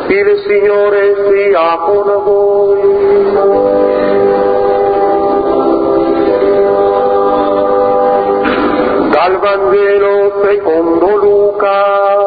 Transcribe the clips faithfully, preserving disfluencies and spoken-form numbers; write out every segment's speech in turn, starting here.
Il Signore sia con voi. Dal Vangelo secondo Luca.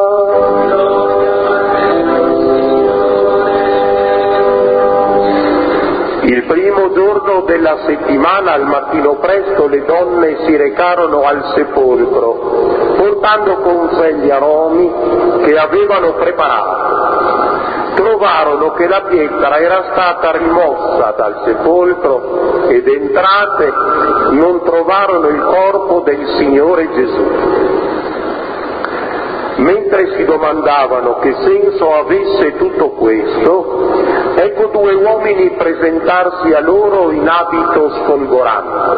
Il primo giorno della settimana, al mattino presto, le donne si recarono al sepolcro, portando con sé gli aromi che avevano preparato. Trovarono che la pietra era stata rimossa dal sepolcro ed entrate non trovarono il corpo del Signore Gesù. Mentre si domandavano che senso avesse tutto questo, ecco due uomini presentarsi a loro in abito sfolgorante.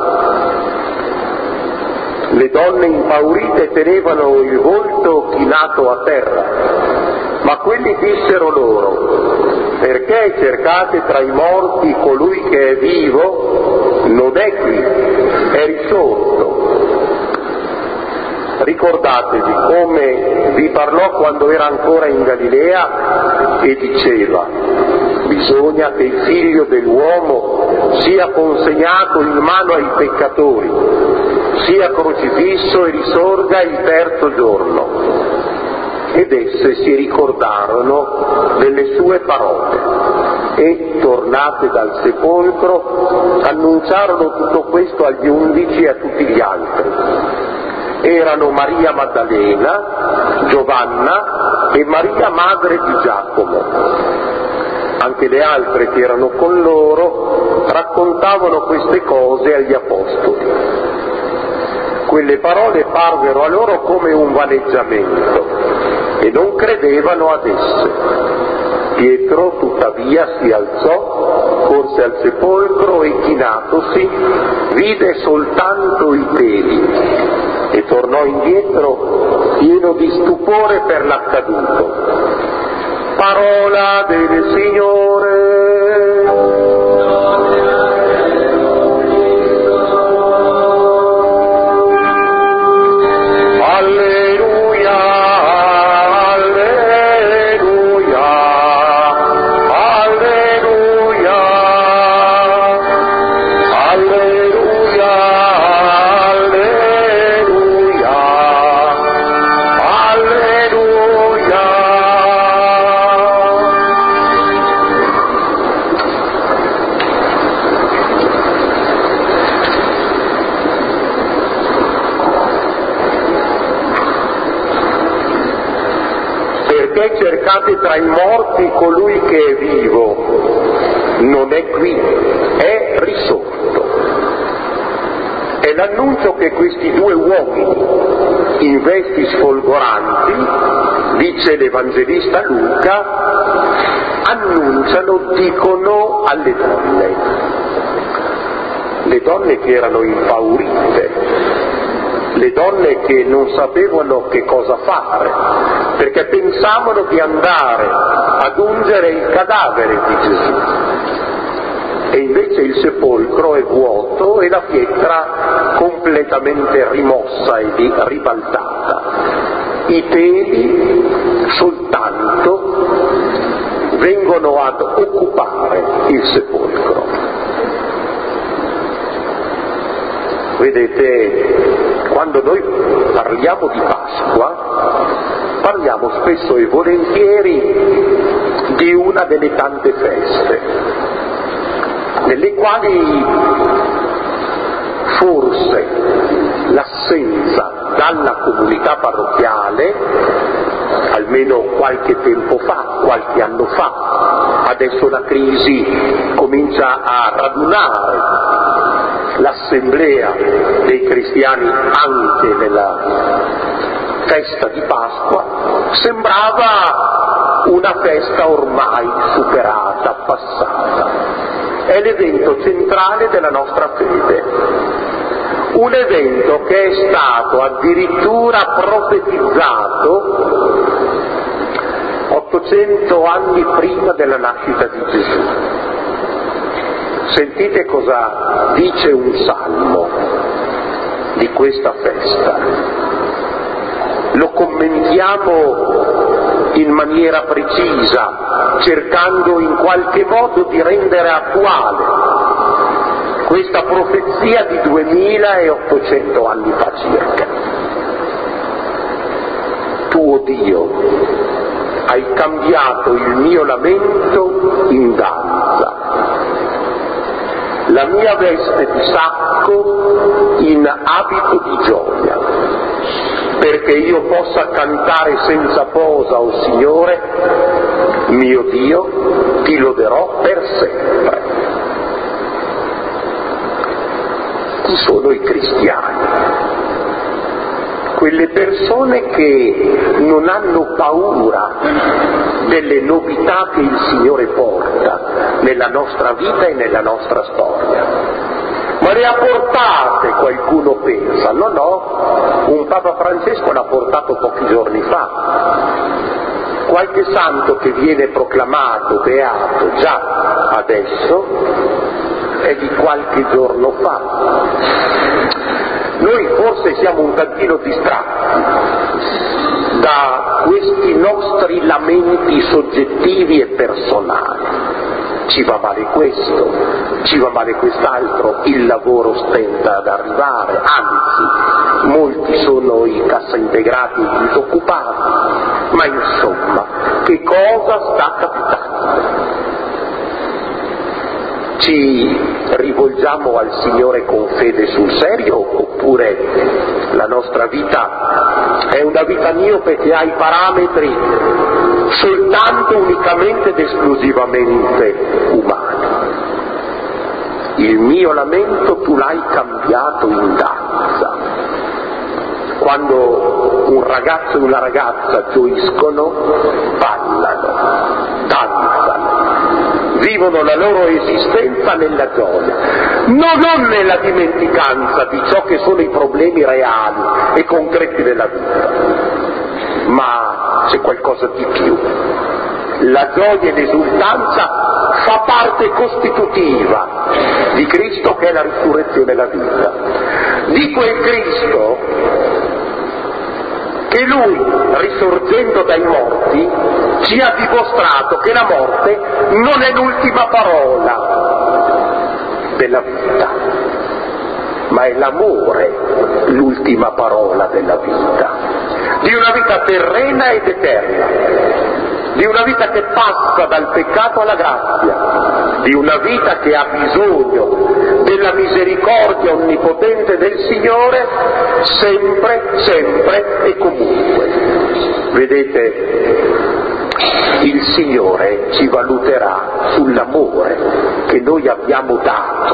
Le donne impaurite tenevano il volto chinato a terra, ma quelli dissero loro: perché cercate tra i morti colui che è vivo? Non è qui, è risorto. Ricordatevi come vi parlò quando era ancora in Galilea e diceva: bisogna che il figlio dell'uomo sia consegnato in mano ai peccatori, sia crocifisso e risorga il terzo giorno. Ed esse si ricordarono delle sue parole e, tornate dal sepolcro, annunciarono tutto questo agli undici e a tutti gli altri. Erano Maria Maddalena, Giovanna e Maria madre di Giacomo. Anche le altre che erano con loro raccontavano queste cose agli apostoli. Quelle parole parvero a loro come un vaneggiamento e non credevano ad esse. Pietro tuttavia si alzò, corse al sepolcro e chinatosi vide soltanto i peli e tornò indietro pieno di stupore per l'accaduto. Parola del Signore. Cercate tra i morti colui che è vivo, non è qui, è risorto. È l'annuncio che questi due uomini in vesti sfolgoranti, dice l'Evangelista Luca, annunciano, dicono alle donne. Le donne che erano impaurite, le donne che non sapevano che cosa fare, perché pensavano di andare ad ungere il cadavere di Gesù. E invece il sepolcro è vuoto e la pietra completamente rimossa e ribaltata. I peli soltanto vengono ad occupare il sepolcro. Vedete, quando noi parliamo di Pasqua, parliamo spesso e volentieri di una delle tante feste, nelle quali forse l'assenza dalla comunità parrocchiale, almeno qualche tempo fa, qualche anno fa, adesso la crisi comincia a radunare l'assemblea dei cristiani anche nella festa di Pasqua, sembrava una festa ormai superata, passata. È l'evento centrale della nostra fede, un evento che è stato addirittura profetizzato ottocento anni prima della nascita di Gesù. Sentite cosa dice un salmo di questa festa. Lo commentiamo in maniera precisa, cercando in qualche modo di rendere attuale questa profezia di duemilaottocento anni fa circa. Tu, oh Dio, hai cambiato il mio lamento in danza, la mia veste di sacco in abito di gioia, perché io possa cantare senza posa, o oh Signore, mio Dio, ti loderò per sempre. Chi sono i cristiani? Quelle persone che non hanno paura delle novità che il Signore porta nella nostra vita e nella nostra storia. Ma le ha portate, qualcuno pensa. No, no, un Papa Francesco l'ha portato pochi giorni fa. Qualche santo che viene proclamato beato già adesso è di qualche giorno fa. Noi forse siamo un tantino distratti da questi nostri lamenti soggettivi e personali. Ci va male questo, ci va male quest'altro, il lavoro stenta ad arrivare, anzi, molti sono i cassaintegrati e i disoccupati, ma insomma, che cosa sta capitando? Ci rivolgiamo al Signore con fede sul serio, oppure la nostra vita è una vita miope che ha i parametri soltanto, unicamente ed esclusivamente umani? Il mio lamento tu l'hai cambiato in danza. Quando un ragazzo e una ragazza gioiscono, ballano, danzano, vivono la loro esistenza nella gioia, non, non nella dimenticanza di ciò che sono i problemi reali e concreti della vita, ma c'è qualcosa di più. La gioia e l'esultanza fa parte costitutiva di Cristo, che è la risurrezione e la vita, di quel Cristo che Lui, risorgendo dai morti, ci ha dimostrato che la morte non è l'ultima parola della vita, ma è l'amore l'ultima parola della vita, di una vita terrena ed eterna, di una vita che passa dal peccato alla grazia, di una vita che ha bisogno della misericordia onnipotente del Signore sempre, sempre e comunque. Vedete, il Signore ci valuterà sull'amore che noi abbiamo dato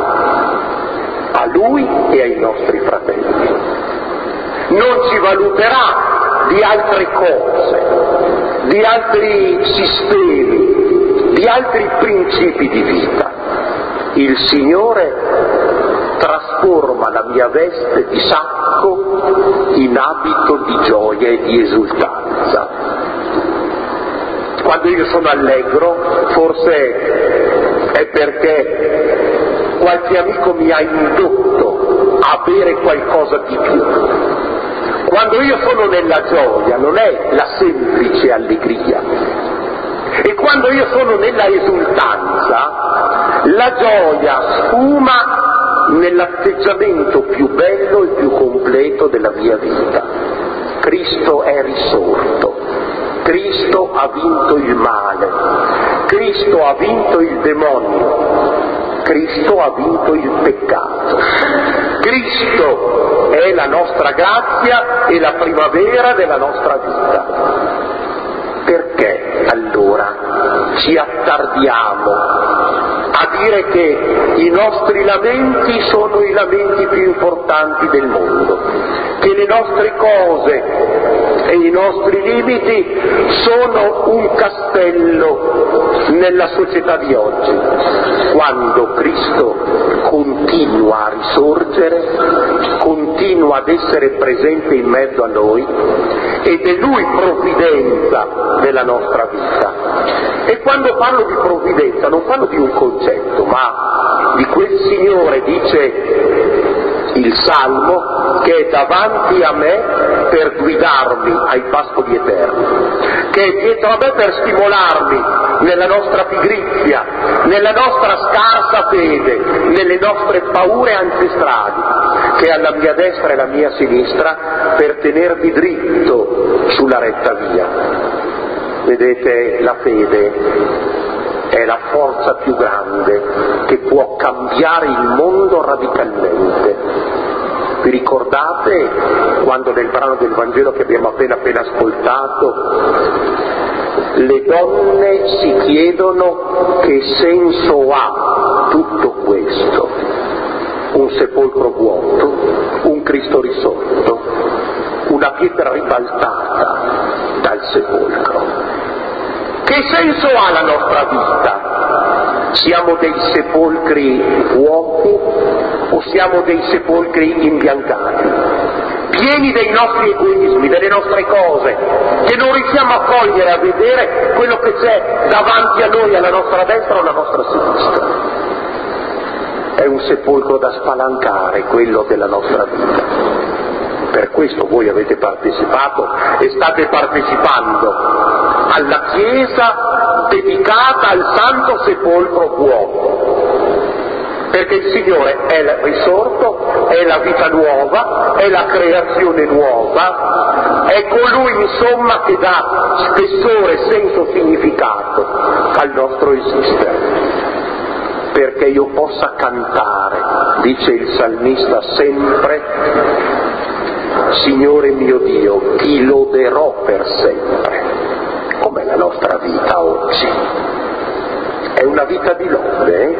a Lui e ai nostri fratelli. Non ci valuterà di altre cose, di altri sistemi, di altri principi di vita. Il Signore trasforma la mia veste di sacco in abito di gioia e di esultanza. Quando io sono allegro, forse è perché qualche amico mi ha indotto a avere qualcosa di più. Quando io sono nella gioia non è la semplice allegria, e quando io sono nella esultanza la gioia sfuma nell'atteggiamento più bello e più completo della mia vita. Cristo è risorto, Cristo ha vinto il male, Cristo ha vinto il demonio, Cristo ha vinto il peccato. Cristo è la nostra grazia e la primavera della nostra vita. Perché allora ci attardiamo a dire che i nostri lamenti sono i lamenti più importanti del mondo, che le nostre cose e i nostri limiti sono un castello nella società di oggi, quando Cristo continua a risorgere, continua ad essere presente in mezzo a noi, ed è Lui provvidenza della nostra vita. E quando parlo di provvidenza non parlo di un concetto, ma di quel Signore, dice il salmo che è davanti a me per guidarmi ai pascoli eterni, che è dietro a me per stimolarmi nella nostra pigrizia, nella nostra scarsa fede, nelle nostre paure ancestrali, che è alla mia destra e alla mia sinistra per tenermi dritto sulla retta via. Vedete, la fede è la forza più grande che può cambiare il mondo radicalmente. Vi ricordate quando nel brano del Vangelo che abbiamo appena appena ascoltato le donne si chiedono che senso ha tutto questo? Un sepolcro vuoto, un Cristo risorto, una pietra ribaltata dal sepolcro. Che senso ha la nostra vita? Siamo dei sepolcri vuoti o siamo dei sepolcri imbiancati, pieni dei nostri egoismi, delle nostre cose, che non riusciamo a cogliere, a vedere quello che c'è davanti a noi, alla nostra destra o alla nostra sinistra? È un sepolcro da spalancare, quello della nostra vita. Per questo voi avete partecipato e state partecipando alla Chiesa dedicata al Santo Sepolcro vuoto, perché il Signore è il risorto, è la vita nuova, è la creazione nuova, è colui insomma che dà spessore, senso, significato al nostro esistere. Perché io possa cantare, dice il salmista sempre, Signore mio Dio, ti loderò per sempre. Com'è la nostra vita oggi? È una vita di lode, eh?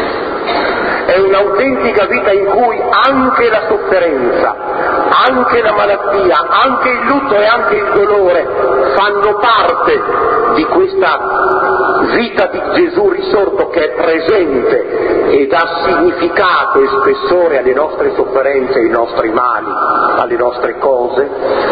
È un'autentica vita in cui anche la sofferenza, anche la malattia, anche il lutto e anche il dolore fanno parte di questa vita di Gesù risorto che è presente e dà significato e spessore alle nostre sofferenze, ai nostri mali, alle nostre cose.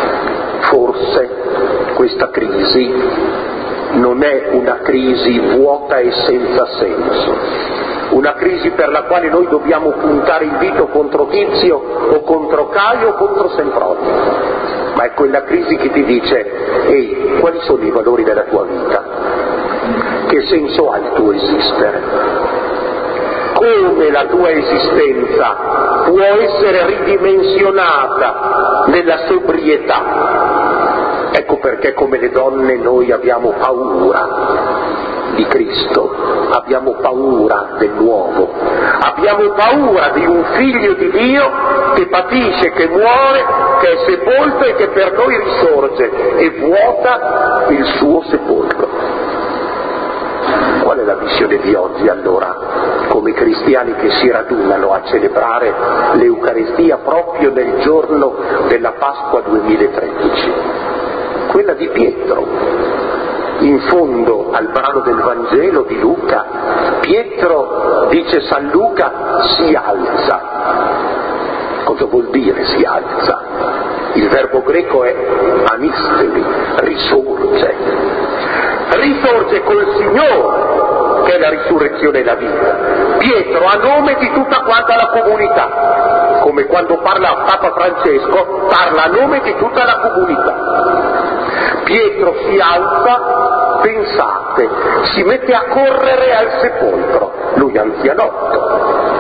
Forse questa crisi non è una crisi vuota e senza senso, una crisi per la quale noi dobbiamo puntare il dito contro Tizio o contro Caio o contro Sempronio, ma è quella crisi che ti dice: ehi, quali sono i valori della tua vita? Che senso ha il tuo esistere? Come la tua esistenza può essere ridimensionata nella sobrietà? Ecco perché come le donne noi abbiamo paura di Cristo, abbiamo paura del nuovo, abbiamo paura di un figlio di Dio che patisce, che muore, che è sepolto e che per noi risorge e vuota il suo sepolcro. Qual è la missione di oggi allora, come cristiani che si radunano a celebrare l'Eucaristia proprio nel giorno della Pasqua duemilatredici? Quella di Pietro. In fondo al brano del Vangelo di Luca, Pietro, dice San Luca, si alza. Cosa vuol dire si alza? Il verbo greco è anistemi, risorge. Risorge col Signore, che è la risurrezione e la vita. Pietro a nome di tutta quanta la comunità, come quando parla Papa Francesco, parla a nome di tutta la comunità. Pietro si alza, pensate, si mette a correre al sepolcro, lui anzianotto,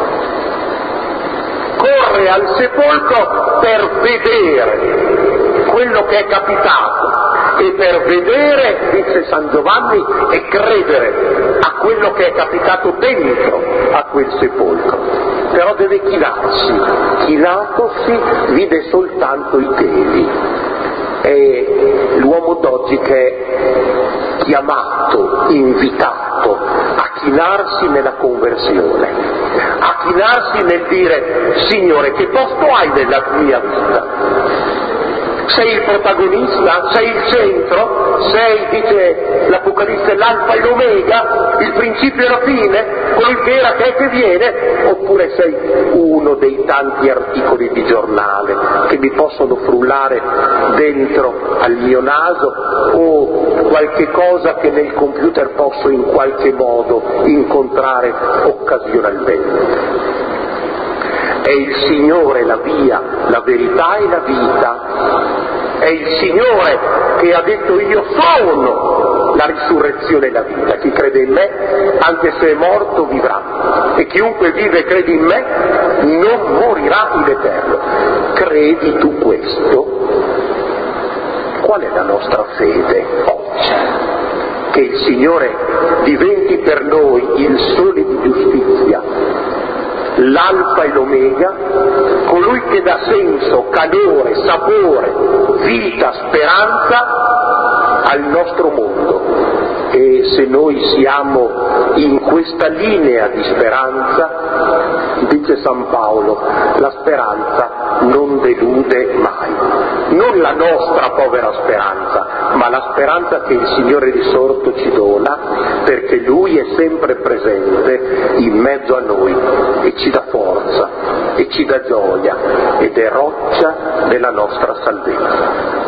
corre al sepolcro per vedere quello che è capitato e per vedere, dice San Giovanni, e credere a quello che è capitato dentro a quel sepolcro. Però deve chinarsi, chinatosi vide soltanto i teli. È l'uomo d'oggi che è chiamato, invitato a chinarsi nella conversione, a chinarsi nel dire: Signore, che posto hai nella mia vita? Sei il protagonista? Sei il centro? Sei, dice l'Apocalisse, l'alfa e l'omega, il principio e la fine, colui che era, che è, che viene? Oppure sei uno dei tanti articoli di giornale che mi possono frullare dentro al mio naso, o qualche cosa che nel computer posso in qualche modo incontrare occasionalmente? È il Signore la via, la verità e la vita. È il Signore che ha detto io sono la risurrezione e la vita. Chi crede in me, anche se è morto, vivrà. E chiunque vive e crede in me non morirà in eterno. Credi tu questo? Qual è la nostra fede oggi? Che il Signore diventi per noi il sole di giustizia, l'alfa e l'omega, colui che dà senso, calore, sapore, vita, speranza al nostro mondo. E se noi siamo in questa linea di speranza, dice San Paolo, la speranza non delude mai. Non la nostra povera speranza, ma la speranza che il Signore risorto ci dona, perché Lui è sempre presente in mezzo a noi e ci dà forza e ci dà gioia ed è roccia della nostra salvezza.